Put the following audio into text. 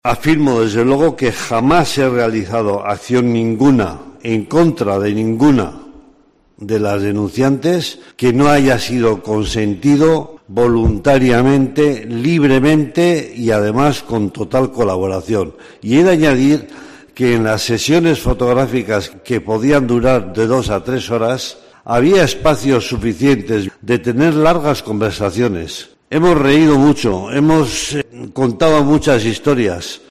Afirmo desde luego que jamás se ha realizado acción ninguna en contra de ninguna de las denunciantes que no haya sido consentido voluntariamente, libremente y además con total colaboración. Y he de añadir que en las sesiones fotográficas que podían durar de 2 a 3 horas había espacios suficientes de tener largas conversaciones. Hemos reído mucho, hemos contado muchas historias.